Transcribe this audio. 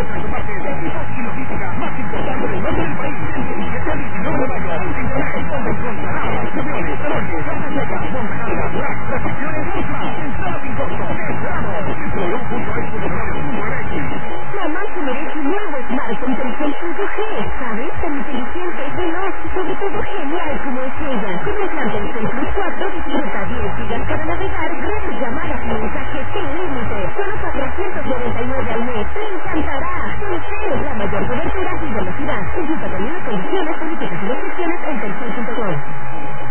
muestra su parte de equipos y logística más importante del norte del país. El 17 al 19 de mayo. Internet, donde encontrarás camiones, remolques, carga seca, montacargas, racks, refacciones y más. Entrada sin costo. ¡Te esperamos! www.expo.com.mx. La marca merece un nuevo Smart con televisión 5G, ¿sabes? Tan inteligente, veloz y sobre todo genial como es ella. Con el plan Telcel Plus 4 disfruta 10 gigas para navegar, gratis llamadas y mensajes sin límite. Solo 499 al mes. ¡Te encantará! Telcel, la mayor cobertura y velocidad. Consulta también las condiciones, políticas y restricciones en telcel.com.